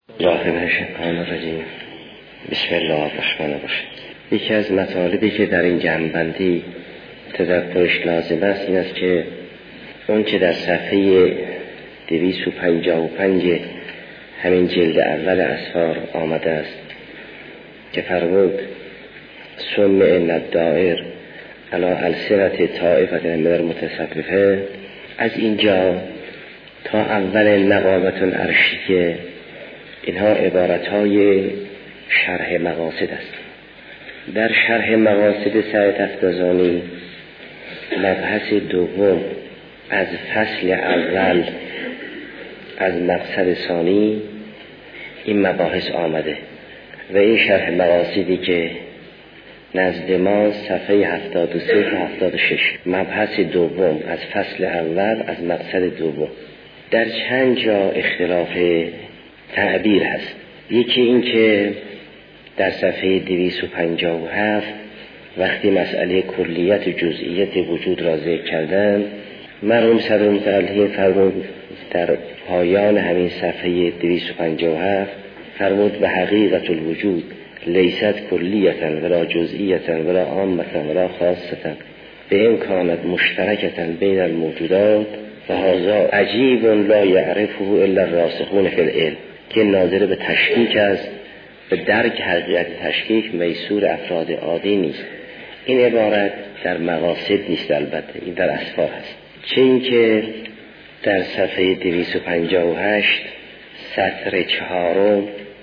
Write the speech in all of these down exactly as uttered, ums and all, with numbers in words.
الله من الشیطان الرجیم. بسم الله الرحمن الرحیم. یکی از مطالبی که در این جمع‌بندی تذکرش لازم است این است که اون که در صفحه دویست و پنجاه و پنج همین جلد اول اسفار آمده است که فرمود سمع الدائر علی السنة طائفة من المتصوفه، از اینجا تا اول نقابة عرشیه اینها عبارتهای شرح مقاصد است. در شرح مقاصد سعی تفتازانی مبحث دوم از فصل اول از مقصد ثانی این مباحث آمده و این شرح مقاصدی که نزد ما صفحه هفتاد و سه تا هفتاد و شش مبحث دوم از فصل اول از مقصد دوم. در چند جا اختلاف تعبیر هست. یکی این که در صفحه دویست و پنجاه و هفت وقتی مسئله کلیت و جزئیت وجود را ذکر کردن، مرحوم صدر متعالی فرمود در پایان همین صفحه دویست و پنجاه و هفت فرمود به حقیقت الوجود لیست کلیتا ولا جزئیتا ولا عامتا ولا خاصتا به امکانت مشترکتا بین الموجودات و هذا عجیب لا یعرفه الا الراسخون فی العلم، که ناظر به تشکیک است، به درک حقیقت تشکیک میسور افراد عادی نیست. این عبارت در مقاصد نیست، البته این در اسفار هست. چه این که در صفحه دویست و پنجاه و هشت سطر چهارم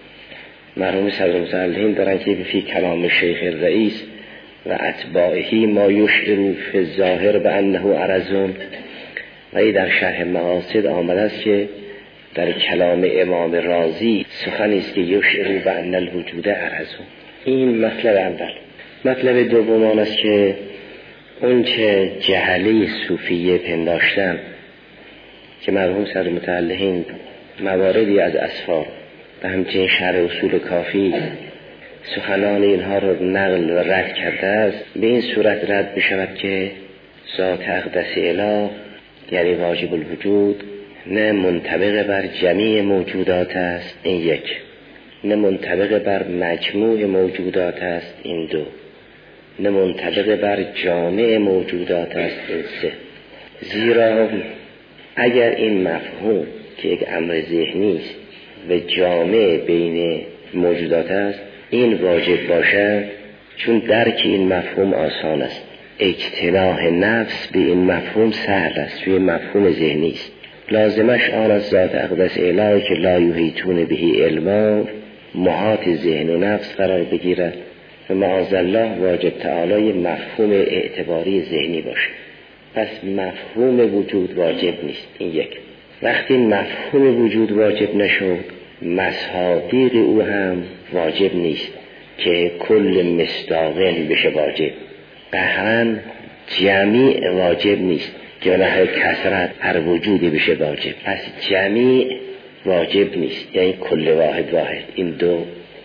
مرحوم صدر متعلم دارن که فی کلام شیخ الرئیس و اتباعهی ما یشعر فی الظاهر به انه عرضون، و این در شرح مقاصد آمده است که در کلام امام رازی سخنی است که یشعر به ان الوجود عرضون. این مطلب اول. مطلب دوم آن است که اون چه جهله صوفیه پنداشتن که مرحوم صدر متعلم مواردی از اسفار و همچنین شرح اصول کافی سخنان اینها رو نقل و رد کرده است، به این صورت رد بشود که ذات اقدس اله یعنی واجب الوجود نه منطبق بر جمیع موجودات است، این یک، نه منطبق بر مجموع موجودات است، این دو، نه منطبق بر جامع موجودات است، این سه. زیرا اگر این مفهوم که یک امر ذهنی است و جامع بین موجودات است این واجب باشد، چون درک این مفهوم آسان است، اجتناح نفس به این مفهوم سهل است، توی مفهوم ذهنی است. لازمش آن از ذات اقدس الهی که لا یحیطون به علما محاط ذهن و نفس قرار بگیرد و معاذالله واجب تعالی مفهوم اعتباری ذهنی باشه. پس مفهوم وجود واجب نیست، این یک. وقتی مفهوم وجود واجب نشد مصادیق او هم واجب نیست که کل مصداقن بشه واجب. قهرن جمیع واجب نیست که نه کثرت هر وجودی بشه واجب. پس جمیع واجب نیست یعنی کل واحد واحد. این دو.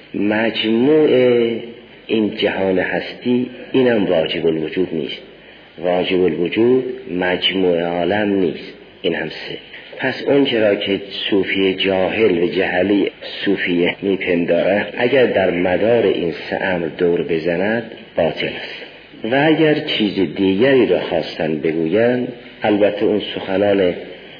مجموع این جهان هستی اینم واجب الوجود نیست، واجب الوجود مجموع عالم نیست، این هم سه. پس اون چرا که صوفی جاهل و جهلی صوفیه میپنداره اگر در مدار این سه امر دور بزند باطل است، و اگر چیز دیگری را خواستن بگویند البته اون سخنان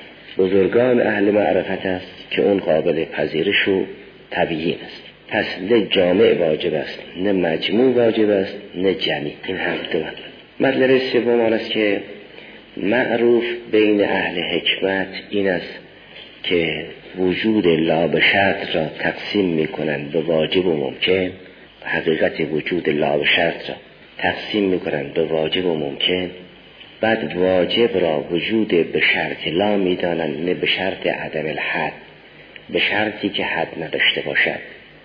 بزرگان اهل معرفت است که اون قابل پذیرش و تبیین است. پس نه جامع واجب است، نه مجموع واجب است، نه جمعی. این هم دو مطلب. مطلب سوم آن است که معروف بین اهل حکمت این است که وجود لا به شرط را تقسیم میکنند به واجب و ممکن، حقیقت وجود لا به شرط را تقسیم میکنند به واجب و ممکن، بعد واجب را وجود به شرط لا میدانند نه به شرط عدم الحد، به شرطی که حد نداشته باشد.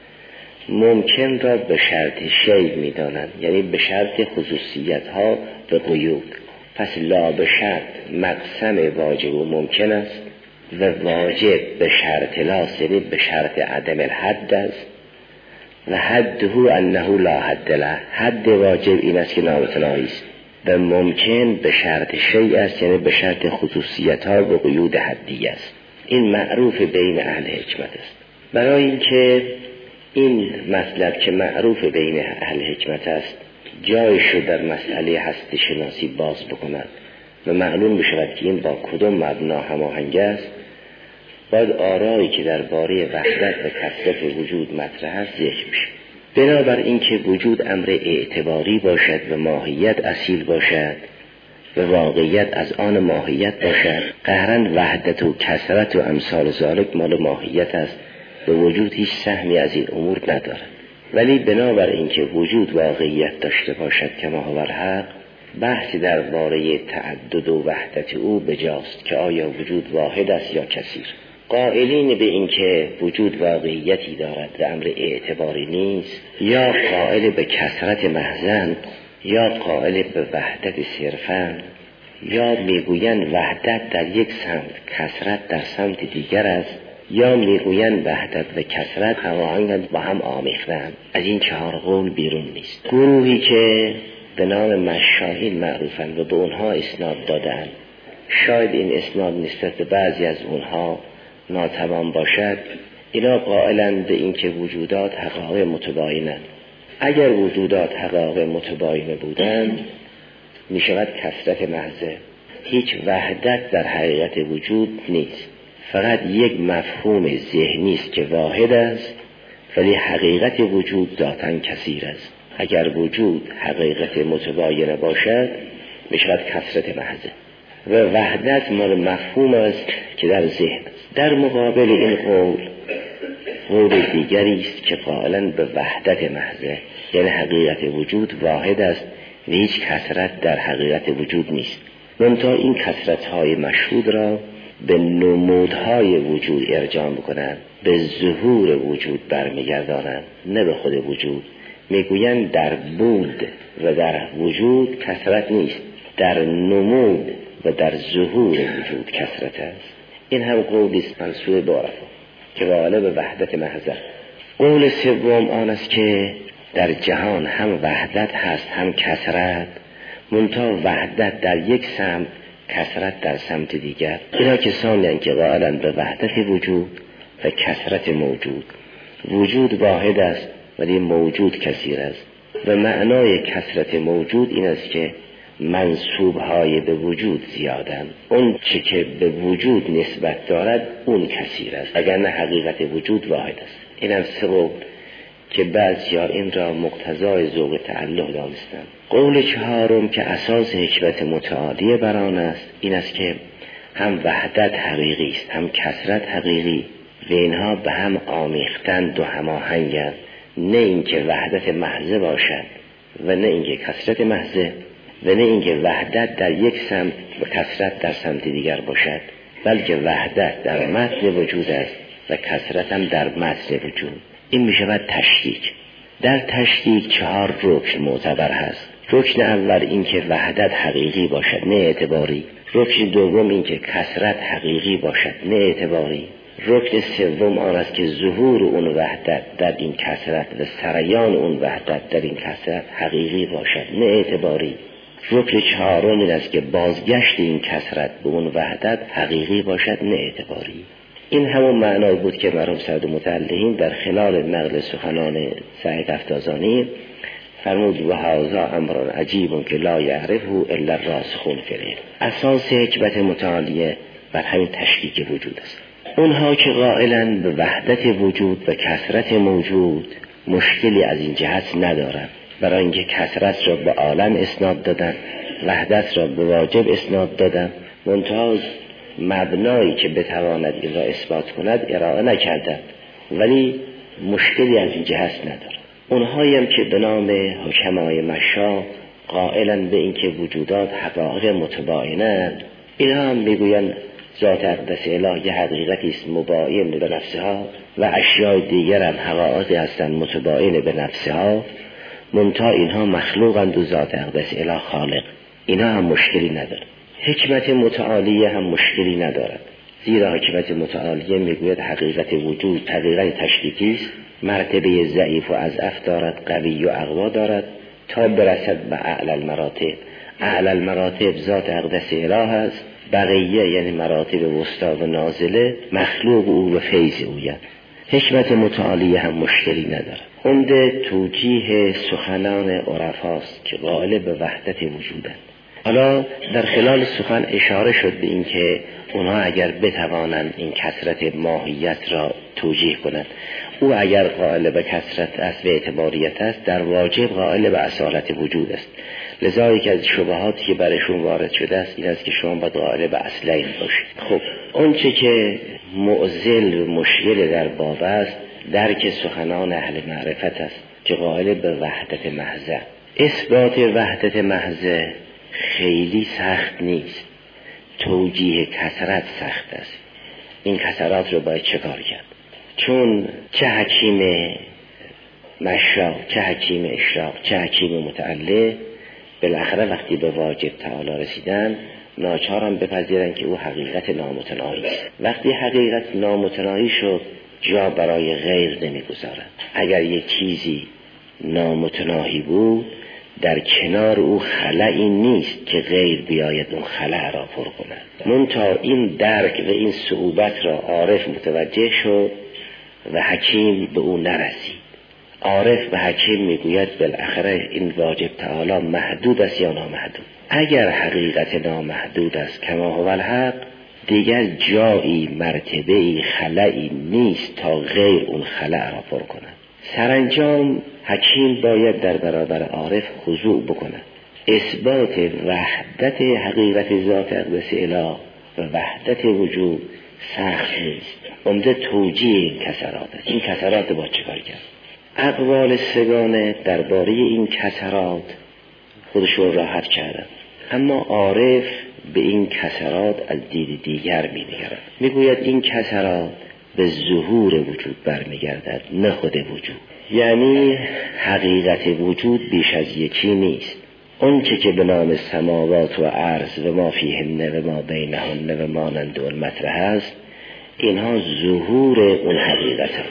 ممکن را به شرط شی میدانند یعنی به شرط خصوصیت ها و قیود. پس لا به شرط مقسم واجب و ممکن است و واجب به شرط لا سری به شرط عدم الحد است و حده انه لا حد له. حد واجب این است که نامتناهی است و ممکن به شرط شیء است یعنی به شرط خصوصیت ها و قیود حدی است. این معروف بین اهل حکمت است. برای اینکه این مطلب که معروف بین اهل حکمت است جایش رو در مسئله هستی شناسی باز بکند و معلوم بشود که این با کدام مبنا هماهنگ است، باید آرایی که درباره وحدت و کثرت وجود مطرح است ذکر بشه. بنابر اینکه وجود امر اعتباری باشد و ماهیت اصیل باشد و واقعیت از آن ماهیت باشد، قهرن وحدت و کثرت و امثال ذالک مال ماهیت است و وجود هیچ سهمی از این امور ندارد. ولی بنابر اینکه وجود واقعیت داشته باشد کما هو الحق، بحثی درباره تعدد و وحدت او بجاست که آیا وجود واحد است یا کثیر. قائلین به اینکه وجود واقعیتی دارد و امر اعتباری نیست، یا قائل به کثرت محض یا قائل به وحدت صرفاً، یا میگویند وحدت در یک سمت کثرت در سمت دیگر است، یا میگویند وحدت و کثرت هماهنگند با هم آمیختند. از این چهار قول بیرون نیست. گروهی که به نام مشاهین معروفند و به اونها اسناد دادند، شاید این اسناد نسبت به بعضی از اونها ناتمام باشد، اینا قائلند به اینکه وجودات حقایق متباینند. اگر وجودات حقایق متباینه بودند می شود کثرت محضه. هیچ وحدت در حقیقت وجود نیست، فقط یک مفهوم ذهنی است که واحد است ولی حقیقت وجود ذاتاً کثیر است. اگر وجود حقیقت متباینه باشد می شود کثرت محضه و وحدت مال مفهوم است که در ذهن است. در مقابل این قول قول دیگری است که قائلاً به وحدت محضه، یعنی حقیقت وجود واحد است و هیچ کثرت در حقیقت وجود نیست. منتها این کثرت‌های مشهود را به نمودهای وجود ارجاع می‌کنند، به ظهور وجود برمیگردانند، نه به خود وجود. میگویند در بود و در وجود کثرت نیست، در نمود و در ظهور وجود کثرت است. این هم قولی است منسوب به عرفا که قائل به وحدت محض. قول سوم آن است که در جهان هم وحدت هست هم کثرت، منتها وحدت در یک سمت کثرت در سمت دیگر. اینا کسانی هستند که قائلند به وحدت وجود و کثرت موجود. وجود واحد است ولی موجود کثیر است و معنای کثرت موجود این است که منسوب‌های به وجود زیادند، اون چه که به وجود نسبت دارد اون کثیر است، اگر نه حقیقت وجود واحد است. این هم سه قول که بعضیا این را مقتضای ذوق تعلق دانستند. قول چهارم که اساس حکمت متعالی بر آن است این است که هم وحدت حقیقی است هم کثرت حقیقی و اینها به هم آمیختند و هماهنگند، نه اینکه وحدت محض باشد و نه اینکه کثرت محض و نه اینکه وحدت در یک سمت و کثرت در سمت دیگر باشد، بلکه وحدت در متن وجود است و کثرت هم در متن وجود. این می شود تشریک. در تشریک چهار رکن معتبر هست. رکن اول این که وحدت حقیقی باشد نه اعتباری. رکن دوم این که کثرت حقیقی باشد نه اعتباری. رکن سوم آن است که ظهور اون وحدت در این کثرت و سریان اون وحدت در این کثرت حقیقی باشد نه اعتباری. رکن چهارم این است که بازگشت این کثرت به اون وحدت حقیقی باشد نه اعتباری. این همون معنای بود که مرحوم سید متعلقین در خلال نقل سخنان سعید افتازانی فرمود و هذا امر عجیب که لا یعرفه الا الراسخون فی العلم. اساس حکمت متعالیه بر همین تشریک وجود است. اونها که قائلن به وحدت وجود و کثرت موجود مشکلی از این جهت ندارن، برای اینکه کثرت را به عالم اسناد دادن، وحدت را به واجب اسناد دادن، منتها مبنایی که بتواند این را اثبات کند ارائه نکردند، ولی مشکلی از این جهت ندارد. اونهایی هم که به نام حکمای مشا قائلن به اینکه وجودات حقایق متباینند، اینها هم میگویند ذات اقدس الهی حقیقتی است مباین به نفسها و اشیاء دیگر هم حقایقی هستند متباین به نفسها، منتها اینها مخلوقند و ذات اقدس اله خالق. اینها هم مشکلی ندارد. حکمت متعالیه هم مشکلی ندارد، زیرا حکمت متعالیه میگوید حقیقت وجود حقیقت تشریکی است، مرتبه ضعیف و اضعف دارد، قوی و اقوا دارد تا برسد به اعلی المراتب. اعلی المراتب ذات اقدس اله است، بقیه یعنی مراتب وسطا و نازله مخلوق او و فیض اویند. حکمت متعالیه هم مشکلی نداره. عمده توجیه سخنان عرفاست که قائل به وحدت وجودند. حالا در خلال سخن اشاره شد به این که اونها اگر بتوانند این کثرت ماهیت را توجیه کنند، او اگر قائل به کثرت است و اعتباریت است، در واجب قائل به اصالت وجود است. لذا یک از شبهاتی که برشون وارد شده است این است که شما باید قائل به اصلین باشید. خب اونچه که معضل و مشکل در باب است درک سخنان اهل معرفت است که قائل به وحدت محضه. اثبات وحدت محضه خیلی سخت نیست، توجیه کثرت سخت است. این کثرات رو باید چه کار کرد؟ چون چه حکیم مشا، چه حکیم اشراق، چه حکیم متعلق بالاخره وقتی به واجب تعالی رسیدن ناچارم بپذیرن که او حقیقت نامتناهی است. وقتی حقیقت نامتناهی شد جا برای غیر نمیگذارن. اگر یک چیزی نامتناهی بود در کنار او خلایی نیست که غیر بیاید اون خلا را پر کند. منتها این درک و این صعوبت را عارف متوجه شد و حکیم به او نرسید. عارف به حکیم میگوید بالاخره این واجب تعالی محدود است یا نامحدود. اگر حقیقت نامحدود است کما هو الحق، دیگر جایی مرتبه‌ای خلایی نیست تا غیر اون خلا را پر کند. سرانجام حکیم باید در برابر عارف خضوع بکند. اثبات وحدت حقیقت ذات اقدس اله و وحدت وجود سخت نیست. عمده توجیه این کثرات است. این کثرات با چکار کرد؟ اقوال سگانه درباره این کثرات خودشون راحت کردن، اما عارف به این کثرات از دید دیگر می‌نگرد. میگوید این کثرات به ظهور وجود برمیگردد، نه خود وجود. یعنی حقیقت وجود بیش از یکی نیست. اون چه که به نام سماوات و عرض و ما فیهن و ما بینهن و مانند المطرح است، اینها ظهور اون حقیقت هم.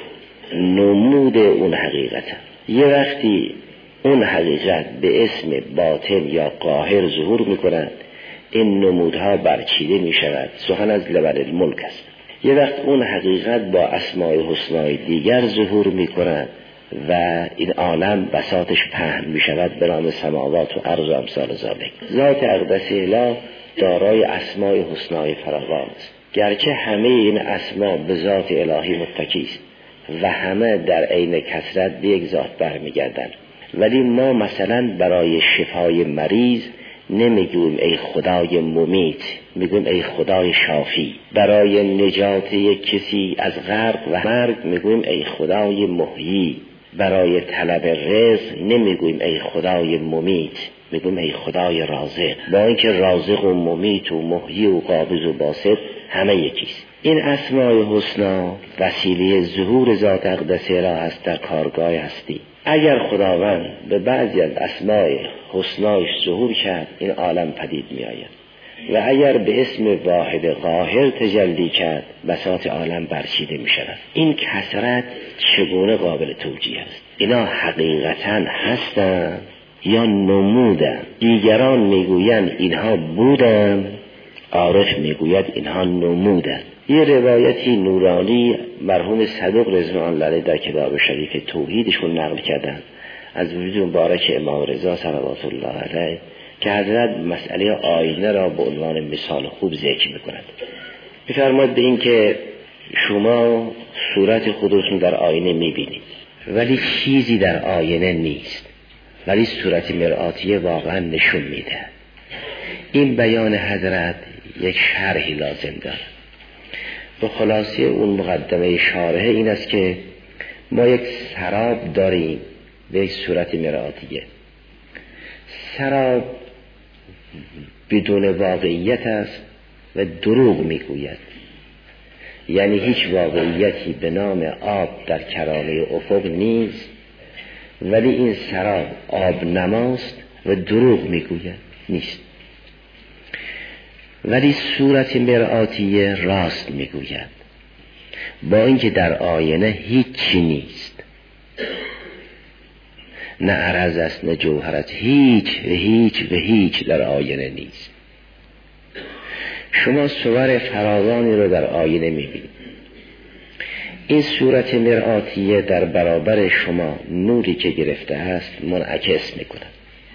نمود اون حقیقت هم. یه وقتی اون حقیقت به اسم باطن یا قاهر ظهور میکنند، این نمودها برچیده میشود. سخن از لبن الملک است. یه وقت اون حقیقت با اسماء حسنای دیگر ظهور میکنند و این عالم بساطش پهن میشود به نام سماوات و عرض و امثال ذالک. ذات اقدس اله دارای اسماء حسنای فراوان است. گرچه همه این اسما به ذات الهی متکی است و همه در عین کثرت به یک ذات برمیگردند، ولی ما مثلا برای شفای مریض نمیگویم ای خدای ممیت، میگویم ای خدای شافی. برای نجات یک کسی از غرق و مرگ میگویم ای خدای محیی. برای طلب رزق نمیگویم ای خدای ممیت، میگویم ای خدای رازق. با اینکه رازق و ممیت و محیی و قابض و باسط همه یکیست. این اسماء حسنا وسیله ظهور ذات اقدس اله است در کارگاه هستی. اگر خداوند به بعضی از اسماء حسنایش ظهور کرد، این عالم پدید می آید و اگر به اسم واحد قاهر تجلی کرد، بساط عالم برچیده می شود. این کثرت چگونه قابل توجیه است؟ اینا حقیقتا هستند یا نمودند؟ دیگران میگویند اینها بودند، عارف میگوید اینها نمودند. یه روایتی نورانی مرحوم صدوق رضوان الله علیه در کتاب شریف توحیدشون نقل کردن از وجود مبارک امام رضا صلوات الله علیه که حضرت مسئله آینه را به عنوان مثال خوب ذکر میکنند. میفرماید به این که شما صورت خودتون در آینه میبینید ولی چیزی در آینه نیست، ولی صورت مرآتیه واقعا نشون میده. این بیان حضرت یک شرحی لازم داره. به خلاصه اون مقدمه شارحه این است که ما یک سراب داریم به یک صورت مرآتیه. سراب بدون واقعیت است و دروغ میگوید، یعنی هیچ واقعیتی به نام آب در کرانه افق نیست، ولی این سراب آب نماست و دروغ میگوید نیست. ولی صورت مرآتیه راست میگوید، با اینکه در آینه هیچی نیست، نه عرض است نه جوهر است، هیچ و هیچ و هیچ در آینه نیست. شما صور فراوانی رو در آینه میبینید. این صورت مرآتیه در برابر شما نوری که گرفته است منعکس میکنه.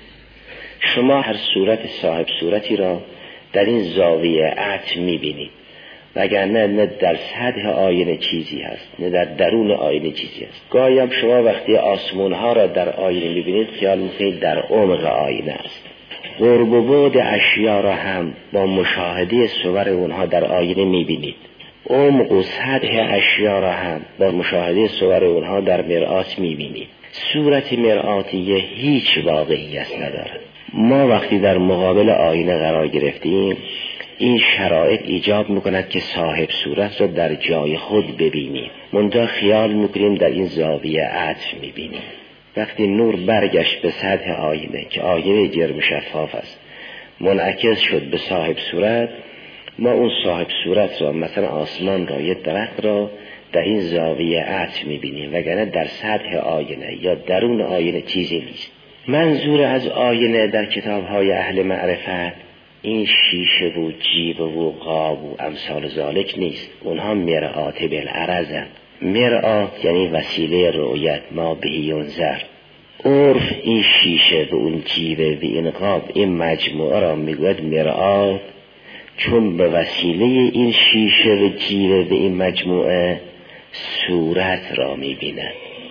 شما هر صورت صاحب صورتی را در این زاویه عطف میبینید، وگرنه نه در سطح آینه چیزی هست نه در درون آینه چیزی هست. گاهی هم شما وقتی آسمون ها را در آینه میبینید خیال میکنید در عمق آینه است. قرب و بعد اشیا را هم با مشاهده صور اونها در آینه میبینید. عمق و سطح اشیا را هم با مشاهده صور اونها در مرآت میبینید. صورت مرآتیه هیچ واقعیت ندارد. ما وقتی در مقابل آینه قرار گرفتیم این شرایط ایجاب میکند که صاحب صورت را در جای خود ببینیم، منتها خیال میکنیم در این زاویه عطف میبینیم. وقتی نور برگشت به سطح آینه که آینه جرم شفاف است منعکس شد به صاحب صورت، ما اون صاحب صورت را مثلا آسمان را یا درخت را در این زاویه عطف میبینیم، وگرنه در سطح آینه یا درون آینه چیزی نیست. منظور از آینه در کتاب‌های اهل معرفت این شیشه و جیب و قاب و امثال ذالک نیست، اونها مرآت بالعرضن. مرآت یعنی وسیله رؤیت، ما به ینظر. عرف این شیشه و اون جیبه و این قاب این مجموعه را میگوید مرآت، چون به وسیله این شیشه و جیبه و این مجموعه صورت را میبینه.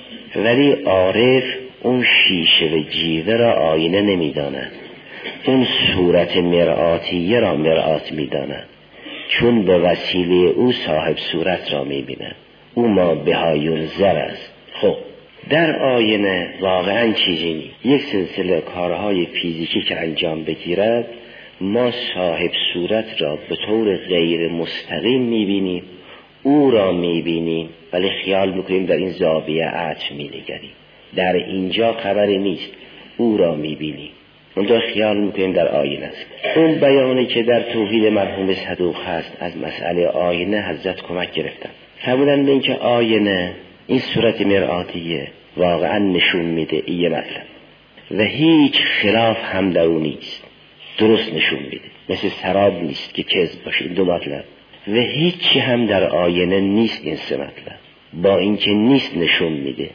ولی عارف اون شیشه و جیوه را آینه نمیداند، اون صورت مرآتیه را مرآت میداند، چون به وسیله او صاحب صورت را میبیند. او ما بها ینظر است. خب در آینه واقعا چیزی نیست. یک سلسله کارهای فیزیکی که انجام بگیرد ما صاحب صورت را به طور غیر مستقیم میبینیم، او را میبینیم، ولی خیال میکنیم در این زاویه عطف مینگریم. در اینجا خبری نیست، او را میبینیم، اونجا خیال میکنیم در آینه است. اون بیانی که در توحید مرحوم صدوق هست از مسئله آینه حضرت کمک گرفتن، فرمودن این که آینه این صورت مرآتیه واقعا نشون میده این مطلب و هیچ خلاف هم در اون نیست، درست نشون میده، مثل سراب نیست که کذب باشه. این دو مطلب. و هیچی هم در آینه نیست این سه مطلب، با اینکه نیست نشون میده.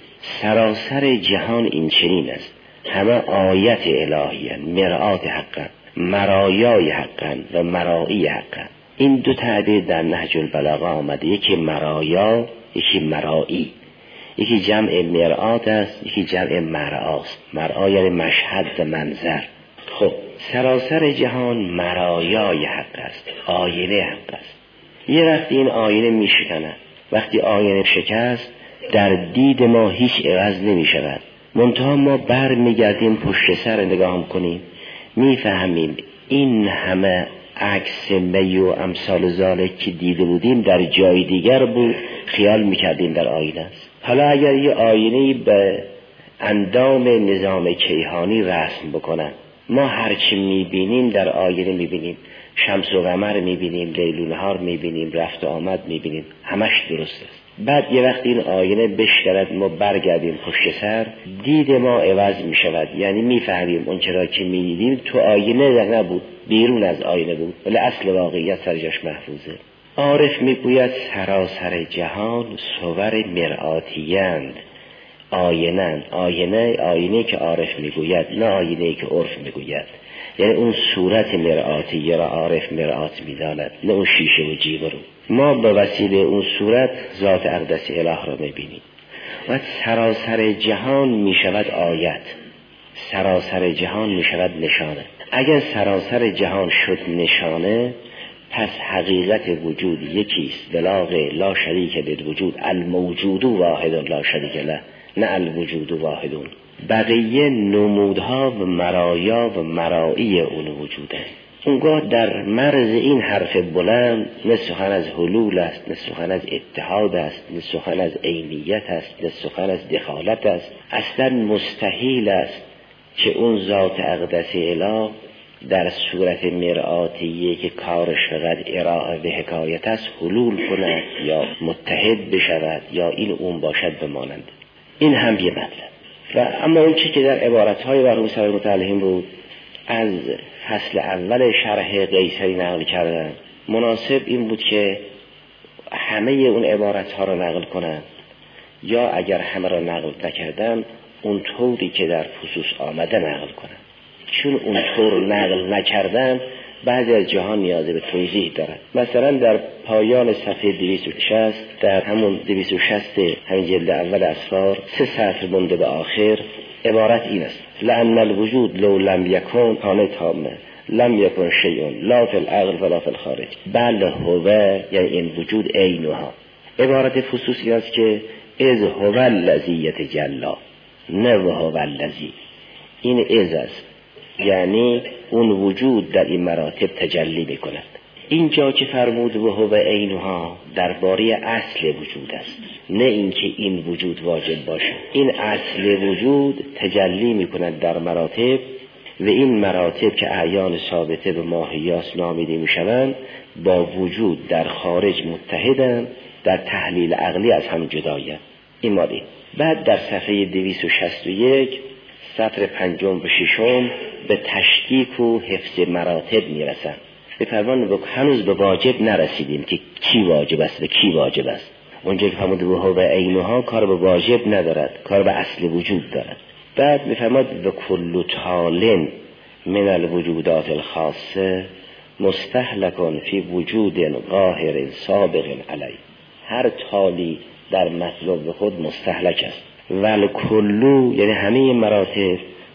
سراسر جهان این چنین است، همه آیت الهیه، مرآت حقا، مرایای حقا و مرایی حقا. این دو تعبیر در نهج البلاغه آمده، یکی مرایا یکی مرایی. یکی جمع مرآت است یکی جمع مرآست. مرآ یعنی مشهد و منظر. خب سراسر جهان مرایای حق است، آینه حق است. یه وقتی این آینه می شکنه، وقتی آینه شکست در دید ما هیچ عوض نمی شود، منتها ما بر می گردیم پشت سر نگاه کنیم می فهمیم این همه عکس می و امثال ذالک که دیده بودیم در جای دیگر بود، خیال می کردیم در آینه است. حالا اگر یه آینه‌ای به اندام نظام کیهانی رسم بکنن، ما هرچی می بینیم در آینه می بینیم، شمس و قمر می بینیم، لیل و نهار می بینیم، رفت و آمد می بینیم، همش درست است. بعد یه وقت این آینه بشکرد، ما برگردیم پشت سر، دید ما عوض می شود، یعنی می فهمیم اون چرا که می دیدیم تو آینه نبود، بیرون از آینه بود، ولی اصل واقعیت سرجاش محفوظه. عارف می گوید سراسر جهان صور مرآتی‌اند، آینه آینه آینه که عارف می گوید، نه آینه که عرف می گوید. یعنی اون صورت مرآتیه را عارف مرآت می داند، نه اون شیشه و جیب رو. ما به وسیله اون صورت ذات اقدس اله را می بینیم و سراسر جهان می شود آیت، سراسر جهان می شود نشانه. اگر سراسر جهان شد نشانه، پس حقیقت وجود یکیست، بلاغ لا شریک للوجود، الموجود واحد لا شریک له، نه الوجود واحدون. بقیه نمودها و مرایا و مرایی اون وجوده. اونگاه در مرز این حرف بلند نه سخن از حلول است، نه سخن از اتحاد است، نه سخن از عینیت است، نه سخن از دخالت است. اصلا مستحیل است که اون ذات اقدس اله در صورت مرآتیه که کارش فقط ارائه به حکایت است حلول کند یا متحد بشود یا این اون باشد بمانند. این هم یه مطلب. و اما اون چی که در عبارتهای مرحوم صدوق علیهم بود از فصل اول شرح قیصری نقل کردن، مناسب این بود که همه اون عبارت ها رو نقل کنن یا اگر همه را نقل نکردن اون طوری که در فصوص آمده نقل کنن. چون اون طور نقل نکردن بعضی از جهان نیاز به توضیح دارد. مثلا در پایان صفحه دویست و شصت در همون دویست و شصت همین جلد اول اسفار سه سطر مونده به آخر عبارت این است: لأن الوجود لو لم یکن کان تامه لم یکن شیء لا فی العقل ولا فی الخارج بل هو، یعنی این وجود عینها. عبارت فصوصی است که از هو الذی یتجلی نه هو الذی، این از است، یعنی اون وجود در این مراتب تجلی میکند. اینجا که فرمود و هو عینها درباره اصل وجود است، نه اینکه این وجود واجب باشه. این اصل وجود تجلی میکند در مراتب و این مراتب که اعیان ثابته به ماهیاس نامیده میشوند با وجود در خارج متحدند، در تحلیل عقلی از هم جدایند. این ماده. بعد در صفحه دویست و شصت و یک سطر پنجم و ششم به تشکیک و حفظ مراتب میرسند. به فرمان هنوز به واجب نرسیدیم که کی واجب است و کی واجب است. اونجا که فرمود و هو عینها کار به واجب ندارد، کار به اصل وجود دارد. بعد میفرماد و کل طال من الوجودات الخاصه مستهلکن فی وجود قاهر سابق علی. هر طالی در مطلب خود مستهلک است. ول کلو یعنی همه مراتب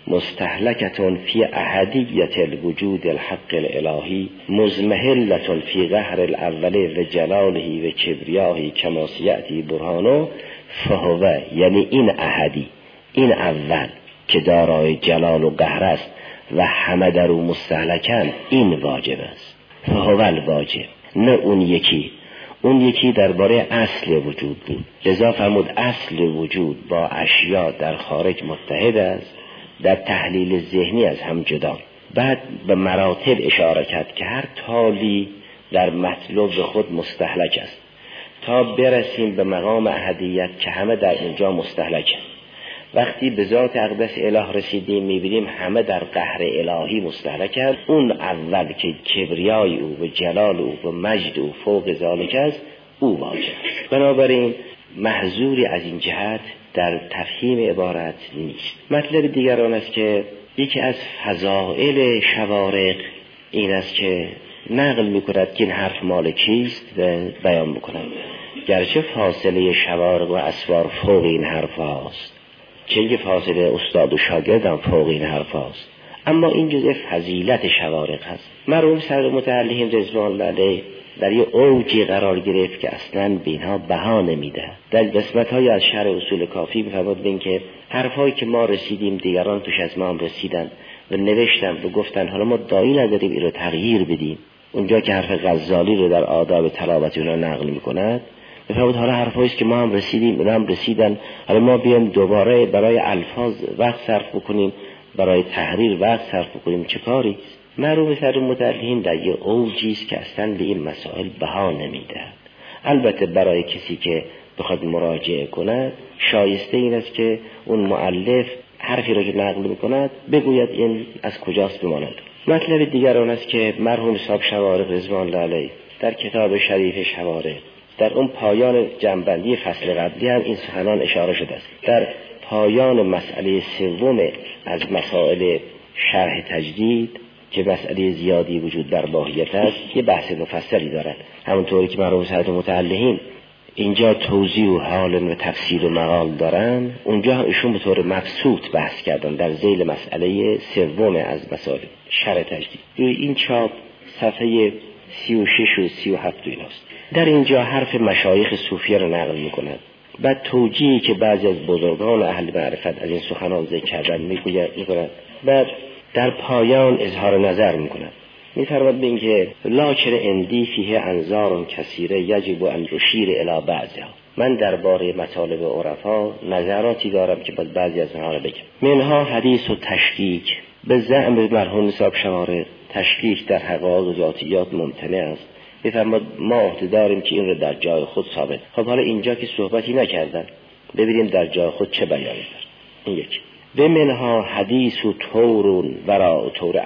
مستهلکتون فی احدیت الوجود الحق الالهی مزمحلتون فی قهر الاول و جلاله و کبریاهی کما سیأتی برهانو فهوه، یعنی این احدی، این اول که دارای جلال و قهر است و همه در او مستهلکن، این واجب است. فهوه الواجب، نه اون یکی. اون یکی درباره اصل وجود بود. لذا فرمود اصل وجود با اشیاء در خارج متحد است، در تحلیل ذهنی از هم جدا. بعد به مراتب اشاره کرد که هر تالی در مطلب خود مستهلک است تا برسیم به مقام احدیت که همه در اونجا مستهلک است. وقتی به ذات اقدس اله رسیدیم میبینیم همه در قهر الهی مستهلک است. اون اول که کبریای او و جلال او و مجد او فوق ذالک است، او واجب است. بنابراین محظوری از این جهت در تفهیم عبارت نیست. مطلب دیگر آن است که یکی از فضائل شوارق این است که نقل میکند که این حرف مال کیست و بیان میکند، گرچه فاصله شوارق و اسوار فوق این حرف هاست، چه فاصله استاد و شاگرد هم فوق این حرف هاست، اما این جزء فضیلت شوارق هست. مرحوم صدر متعلقین رضوان الله علیه در یه اوجی قرار گرفت که اصلاً به اینها بها نمیده. در قسمت‌های از شرح اصول کافی بفرمود بین که حرفایی که ما رسیدیم دیگران توش از ما هم رسیدن و نوشتن و گفتن حالا ما داعی نداریم این رو تغییر بدیم. اونجا که حرف غزالی رو در آداب تلاوت اونها نقل می‌کند بفرمود حالا حرفایی که ما هم رسیدیم اونها هم رسیدن، حالا ما بیایم دوباره برای الفاظ وقت صرف بکنیم، برای تحریر وقت صرف بکنیم، چه کاری؟ مرحوم صدر متعلقین در یه اوجی است که اصلا به این مسائل بها نمیده. البته برای کسی که بخواد مراجعه کند شایسته این است که اون مؤلف حرفی را که نقل میکند بگوید این از کجاست بماند. مطلب دیگر آن است که مرحوم صاحب شوارق رضوان الله علیه در کتاب شریف شوارق در اون پایان جنبندی فصل قبلی هم این سخنان اشاره شده است. در پایان مسئله سوم از مسائل شرح تجدید که مسئله زیادی وجود در ماهیت است یه بحث مفصلی دارد، همونطوری که مرحوم صدر متعلقین اینجا توضیح و حال و تفسیر و مقال دارن، اونجا هم ایشون به طور مبسوط بحث کردن در ذیل مسئله سوم از مسائل شرح تجدید. روی این چاپ صفحه سی و شش و سی و هفت ایناست. در اینجا حرف مشایخ صوفیه رو نقل میکند، بعد توجیهی که بعضی از بزرگان اهل معرفت از این سخنان ذکر کردن میکند، بعد در پایان اظهار نظر میکند. می‌فرماد به اینکه لاکر اندی فیه انظار کثیره یجب ان اشیر الی بعضها. من درباره مطالب عرفا نظراتی دارم که باید بعضی از اونها رو بگم. منها حدیث و تشکیک به زعم مرحوم صاحب شوارق تشکیک در حقایق و ذاتیات ممتنع است. می‌فرماد ما عهده داریم که این رو در جای خود ثابت. خب حالا اینجا که صحبتی نکردن، ببینیم در جای خود چه بیانی دارد. این یک. به منها حدیث و طور ورا طور عقل.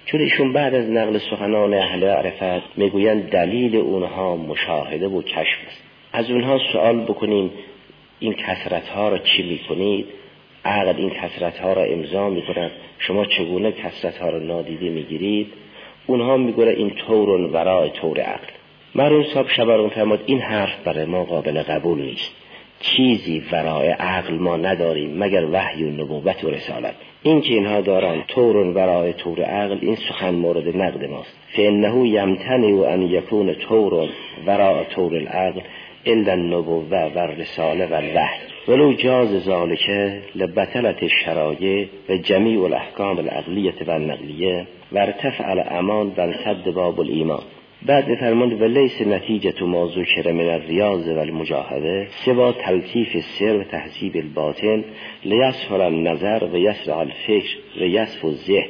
چون ایشون بعد از نقل سخنان اهل عرفت میگویند دلیل اونها مشاهده و کشف است. از اونها سوال بکنیم این کثرت ها را چی میکنید؟ عقل این کثرت ها را امضا میکند، شما چگونه کثرت ها را نادیده میگیرید؟ اونها میگوره این طور ورای طور عقل. مرحوم صاحب شبرون فرمود این حرف برای ما قابل قبول نیست. چیزی ورای عقل ما نداریم مگر وحی و نبوت و رسالت. این که اینها دارن طور ورای طور عقل، این سخن مورد نقد ماست. فانه یمتنع ان یکون طور ورای طور العقل الا النبوه و الرساله و الوحی ولو جاز ذلك لبطلت الشرایع و جمیع الاحکام العقلیه و النقلیه و ارتفع الامان و انسد باب الایمان. بعد فرمود و لیس نتیجه ما ذکر من الریاض و المجاهده سوا تلطیف السر و تهذیب الباطن لیسهل النظر و یسرع الفکر و یصفو الذهن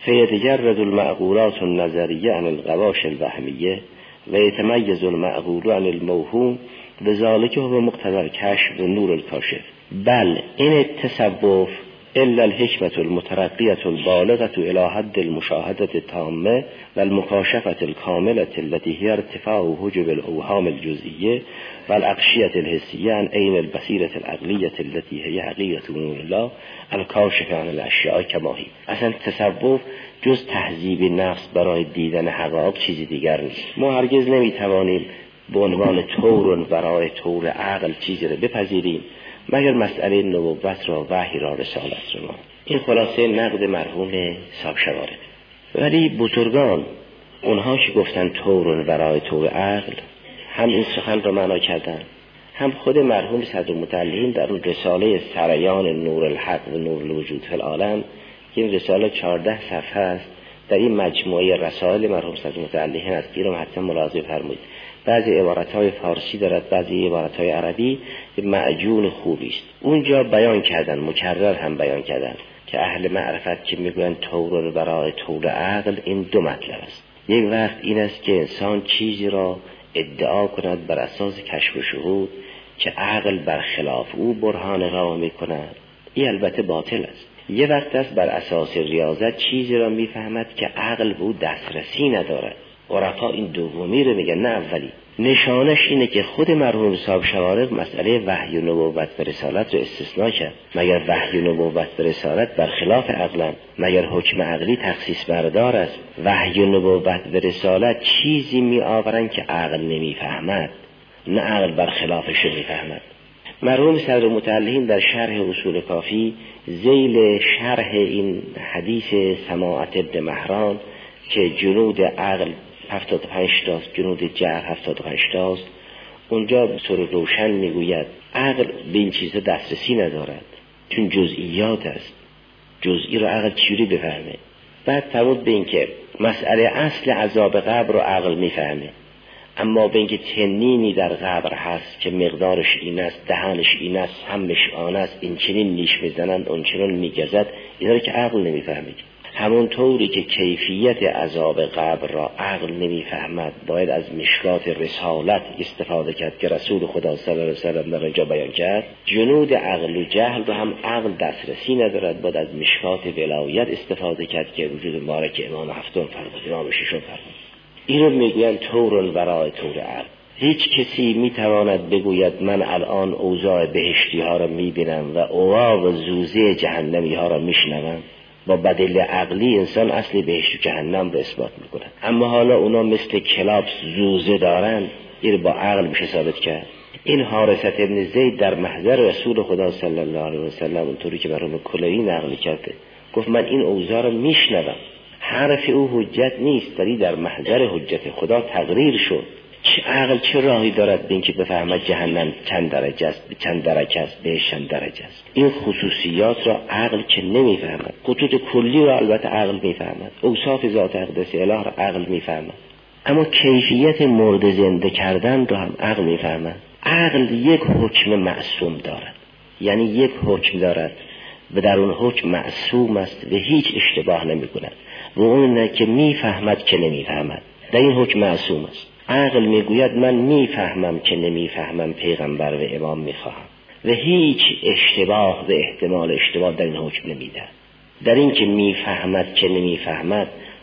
فیتجرد المعقولات النظریه عن الغواش الوهمیه و یتمیز المعقول عن الموهوم و ذلك هو مقتضى الکشف و نور الکاشف. بل این التصوف الا الحکمة المترقیة البالغة الى حد المشاهدة التامة و المکاشفة الکاملة التي هي ارتفاع حجب الاوهام الجزئیه و الاغشیة الحسیه عن عین البصیرة العقلیة التي هي حقیقة نور الله الکاشف عن الاشیاء کما هی. اصلا تصوف جز تهذیب نفس برای دیدن حقایق چیزی دیگر نیست. ما هرگز نمیتوانیم به عنوان طور برای طور عقل چیزی را بپذیریم مگر مسئله نبوت را، وحی را، رسالت را. این خلاصه نقد مرحوم صاحب شوارد. ولی بزرگان اونها که گفتن طور برای طور عقل هم این سخن را معنا کردن، هم خود مرحوم صدرالمتعلین در اون رساله سریان نور الحق و نور الوجود فی العالم که این رساله چهارده صفحه است، در این مجموعه رسائل مرحوم صدرالمتعلین است که رو حتما ملاحظه فرمایید. بعضی عبارت‌های فارسی دارد، بعضی عبارت‌های عربی، معجون خوبی است. اونجا بیان کردن، مکرر هم بیان کردن که اهل معرفت که میگویند طور برای طور عقل، این دو مطلب است. یک وقت این است که انسان چیزی را ادعا کند بر اساس کشف و شهود که عقل برخلاف او برهان راه میکند، این البته باطل است. یه وقت است بر اساس ریاضت چیزی را میفهمد که عقل به او دسترسی ندارد. عرفا این دومی رو میگن، نه اولی. نشانش اینه که خود مرحوم صاحب شوارق مسئله وحی و نبوت و رسالت رو استثناء کرد. مگر وحی و نبوت و رسالت برخلاف عقلن؟ مگر حکم عقلی تخصیص بردار است؟ وحی و نبوت و رسالت چیزی می آورن که عقل نمیفهمد، نه عقل برخلافش میفهمد. مرحوم صدرالمتعلین در شرح اصول کافی ذیل شرح این حدیث سماعت ابن مهران که جنود عقل هفتاد و پنج تاست، جنود جهل هفتاد و پنج تاست، اونجا به طور روشن میگوید عقل به این چیزا دسترسی ندارد چون جزئیات است. جزئی رو عقل چجوری بفهمه؟ بعد فرمود به این که مسئله اصل عذاب قبر رو عقل میفهمه، اما به اینکه تنینی در قبر هست که مقدارش این است، دهانش این است، همش آن است، این چنین نیش میزنند، اون چنین میگزد، اینا رو که عقل نمیفهمه. همون طوری که کیفیت عذاب قبر را عقل نمیفهمد، باید از مشکات رسالت استفاده کرد که رسول خدا صلی الله علیه وسلم در اینجا بیان کرد. جنود عقل و جهل رو هم عقل دسترسی ندارد، باید از مشکات ولایت استفاده کرد که وجود مبارک امام هفتم فرمود، امام ششم فرمود. این رو میگوین طور ورای طور عقل. هیچ کسی میتواند بگوید من الان اوضاع بهشتی ها را میبینم و اوضاع و زوزه جهنمی ها را میشنوم. با بدل عقلی انسان اصل بهشت و جهنم را اثبات میکنه، اما حالا اونا مثل کلاب زوزه دارن، این با عقل میشه ثابت کرد. این حارثة ابن زید در محضر رسول خدا صلی الله علیه و سلم اونطوری که مرحوم کلینی نقل کرده گفت من این اوضاع را میشنوم، حرف او حجت نیست ولی در محضر حجت خدا تقریر شد. چه عقل چه راهی دارد به اینکه بفهمد جهنم چند درجه است، چند درجه است، بهشت چند درجه است؟ این خصوصیات را عقل که نمیفهمد. خطوط کلی را البته عقل میفهمد، اوصاف ذات اقدس اله را عقل میفهمد، اما کیفیت مرد زنده کردن را هم عقل میفهمد. عقل یک حکم معصوم دارد، یعنی یک حکم دارد و در اون حکم معصوم است و هیچ اشتباه نمی کند و اون که میفهمد که نمیفهمد، در این حکم معصوم است. عقل میگوید من میفهمم که نمیفهمم، پیغمبر و امام میخواهم و هیچ اشتباه و احتمال اشتباه در این حکم نمیده. در این که میفهمد که نمیفهمد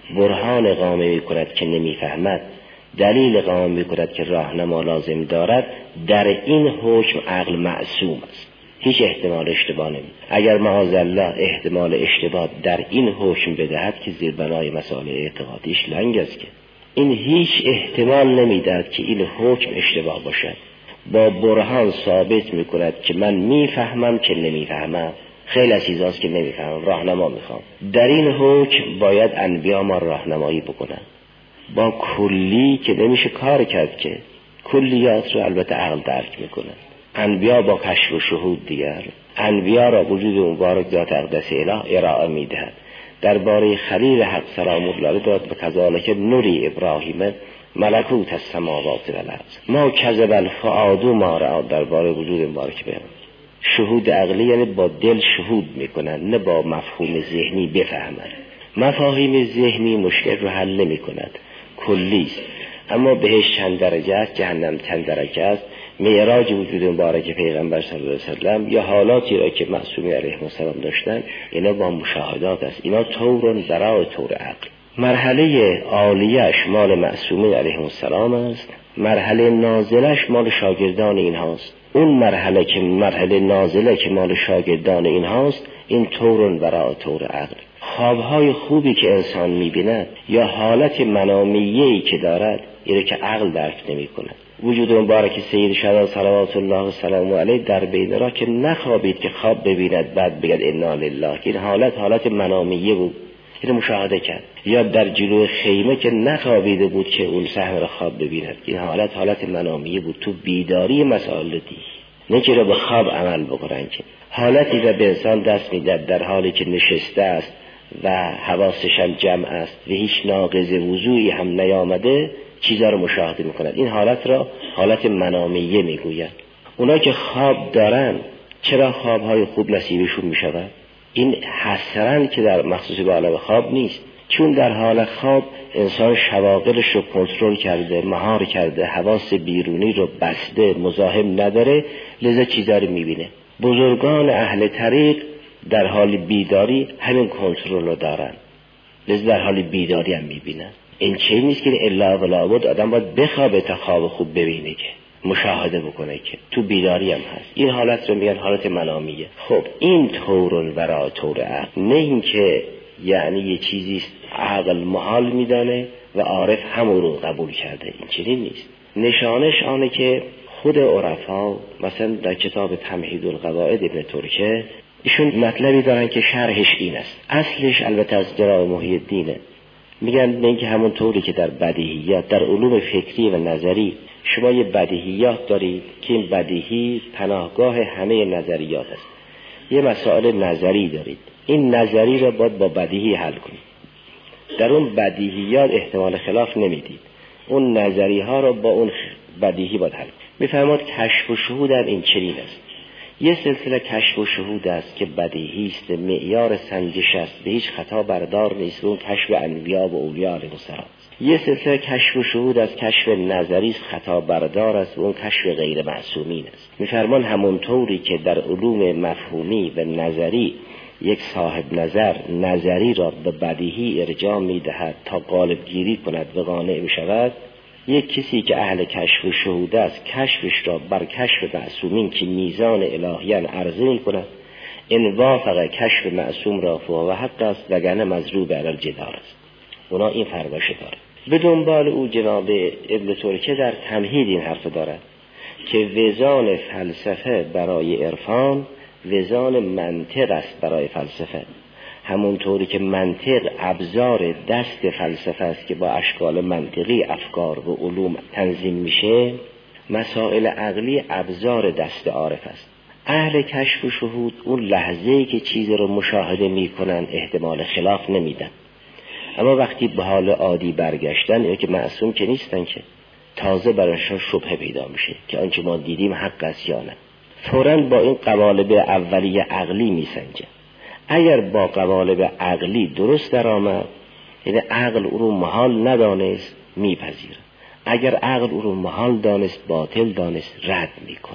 برهان اقامه می کند که نمیفهمد، دلیل اقامه می کند که راهنما لازم دارد، در این حکم عقل معصوم است، هیچ احتمال اشتباه نمی. اگر معاذالله احتمال اشتباه در این حکم بدهد که زیر بنای مسائل اعتقادیش لنگ است، که این هیچ احتمال نمیدهد که این حکم اشتباه باشد. با برهان ثابت می کند که من میفهمم که نمیفهمم، خیلی از چیزاست که نمیفهمم، راهنما میخوام. در این حکم باید انبیا ما راهنمایی بکنن. با کلی که نمیشه کار کرد، که کلیات رو البته عقل درک میکنه. انبیا با کشف و شهود دیگر، انبیا را وجود مبارک ذات اقدس اله ارائه میدهد. درباره خلیل حق سلام الله داد به کذالک نوری ابراهیم ملکوت السماوات والارض ما کذب الفؤاد ما را، درباره وجود مبارک بیان. شهود عقلی یعنی با دل شهود میکنن، نه با مفهوم ذهنی بفهمن. مفاهیم ذهنی مشکل رو حل نمی کند، کلیست. اما بهش چند درجه است، جهنم چند درجه است، معراج وجود مبارک پیغمبر صلی الله علیه وسلم یا حالاتی را که معصومی علیه السلام داشتن، اینا با مشاهدات است. اینا طورن برای طور عقل. مرحله عالیش مال معصومی علیه السلام است، مرحله نازلش مال شاگردان این هاست. اون مرحله که مرحله نازله که مال شاگردان این هاست، این طورن برای طور عقل. خوابهای خوبی که انسان می‌بیند یا حالت منامیه‌ای که دارد، اینه که عقل درک نمی‌کند. وجود مبارک سید شهدا صلوات الله و سلامه علیه در بین را که نخوابید که خواب ببیند بعد بگد انا لله، این حالت حالت منامیه بود، این مشاهده کرد. یا در جلوی خیمه که نخوابیده بود که اون صحنه را خواب ببیند، این حالت حالت منامیه بود، تو بیداری مسائل دی، نه که را به خواب عمل بکنن. که حالتی را به انسان دست میدهد در حالی که نشسته است و حواسش هم جمع است و هیچ ناقض وضوعی هم نیامده، چیزا رو مشاهده میکنند. این حالت را حالت منامیه میگویند. اونا که خواب دارن چرا خوابهای خوب نصیبشون میشود؟ این حسرن که در مخصوص به عالم خواب نیست، چون در حال خواب انسان شواغلش رو کنترل کرده، مهار کرده، حواس بیرونی رو بسته، مزاحم نداره، لذا چیزا رو میبینه. بزرگان اهل طریق در حال بیداری همین کنترل رو دارن، لذا در حال بیداری هم میبینن. این چیزی نیست که الا ولا بد آدم باید بخوابه تا خواب خوب ببینه، که مشاهده بکنه، که تو بیداری هم هست. این حالت رو میگن حالت منامیه. خب این طورن ورا طور عقل، نه این که یعنی یه چیزی عقل محال میدانه و عارف همون رو قبول کرده، این چیزی نیست. نشانش آنه که خود عرفا مثلا در کتاب تمهید القواعد ابن ترکه ایشون مطلبی دارن که شرحش این است. اصلش البته از جناب محی الدینه. میگن نه اینکه همون طوری که در بدیهیات، در علوم فکری و نظری شما یه بدیهیات دارید که این بدیهی پناهگاه همه نظریات است. یه مسائل نظری دارید، این نظری را باید با بدیهی حل کنید. در اون بدیهیات احتمال خلاف نمیدید، اون نظری ها را با اون بدیهی باید حل کنید. میفرماد کشف و شهود هم این چنین است. یه سلسله کشف و شهود است که بدیهی است، معیار سنجش است، به هیچ خطا بردار نیست، اون کشف انبیا و اولیاء علیهم السلام. یه سلسله کشف و شهود از کشف نظری است، خطا بردار است، و اون کشف غیر معصومین است. میفرمان همونطوری که در علوم مفهومی و نظری یک صاحب نظر نظری را به بدیهی ارجاع میدهد تا غالب گیری کند و قانع بشود، یک کسی که اهل کشف و شهود است کشفش را بر کشف معصومین که میزان الهیان عرضه می کند، ان وافق کشف معصوم را فهو حق است وگرنه مضروب علی الجدار است. اونا این فرمایش داره. به دنبال او جناب ابن ترکه در تمهید این حرف دارد که وزان فلسفه برای عرفان وزان منطق است برای فلسفه. همونطوری که منطق ابزار دست فلسفه است که با اشکال منطقی افکار و علوم تنظیم میشه، مسائل عقلی ابزار دست عارف است. اهل کشف و شهود اون لحظه‌ای که چیزی رو مشاهده میکنن احتمال خلاف نمیدن، اما وقتی به حال عادی برگشتن، یا که معصوم که نیستن، که تازه برایشان شبهه پیدا میشه که آنچه ما دیدیم حق است یا نه. فوراً با این قوالب اولیه عقلی میسنجه. اگر با قوالب عقلی درست در آمد، یعنی عقل او رو محال ندانست، میپذیره. اگر عقل او رو محال دانست، باطل دانست، رد میکنه.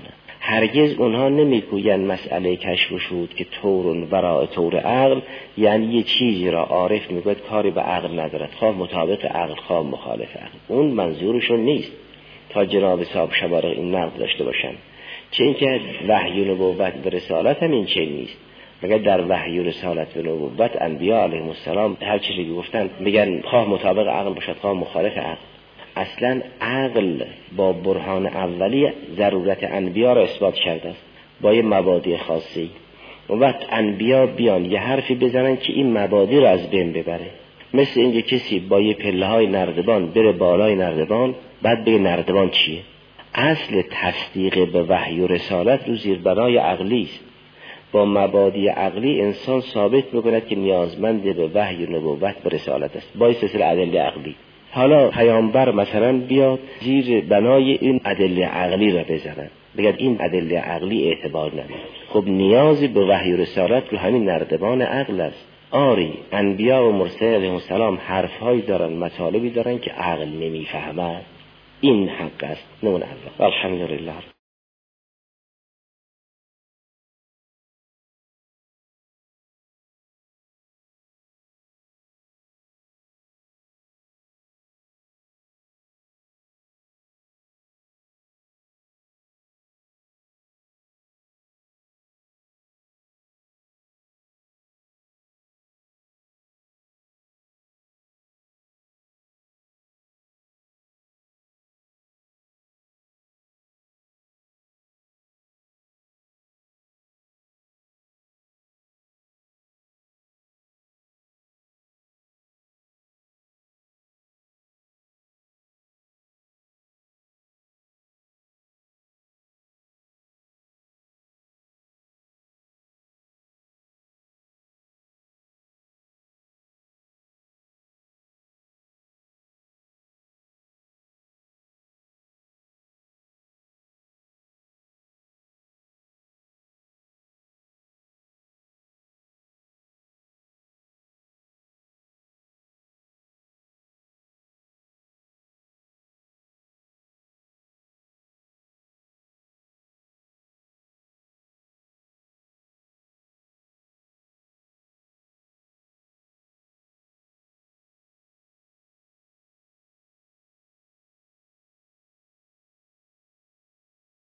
هرگز اونها نمیگویند مسئله کشف و شهود که طور ورای طور عقل، یعنی یه چیزی را عارف میگوید کاری به عقل ندارد، خواه مطابق عقل خواه مخالف عقل. اون منظورشون نیست تا جناب صاحب شبارق این نقد داشته باشن. چه اینکه وحی و نبوت به رسالت هم این چه نیست، مگر در وحی و رسالت و نبوت انبیاء علیهم السلام هر چیزی که گفتن میگن خواه مطابق عقل باشد خواه مخالف عقل. اصلا عقل با برهان اولی ضرورت انبیاء را اثبات کرده است با یه مبادی خاصی. و وقت انبیاء بیان یه حرفی بزنن که این مبادی را از بین ببره، مثل اینکه کسی با یه پله های نردبان بره بالای نردبان بعد بگه نردبان چیه. اصل تصدیق به وحی و رسالت رو زیربنای عقلی است. با مبادی عقلی انسان ثابت میکند که نیازمند به وحی و نبوت و رسالت است با سلسله ادله عقلی. حالا پیامبر مثلا بیاد زیر بنای این ادله عقلی را بزنن، بگن این ادله عقلی اعتبار نداره. خب نیازی به وحی و رسالت رو همین نردبان عقل است. آری انبیاء و مرسلین علیهم السلام حرفهایی دارن، مطالبی دارن که عقل نمیفهمد. این حق است، نه اون. الحمدلله.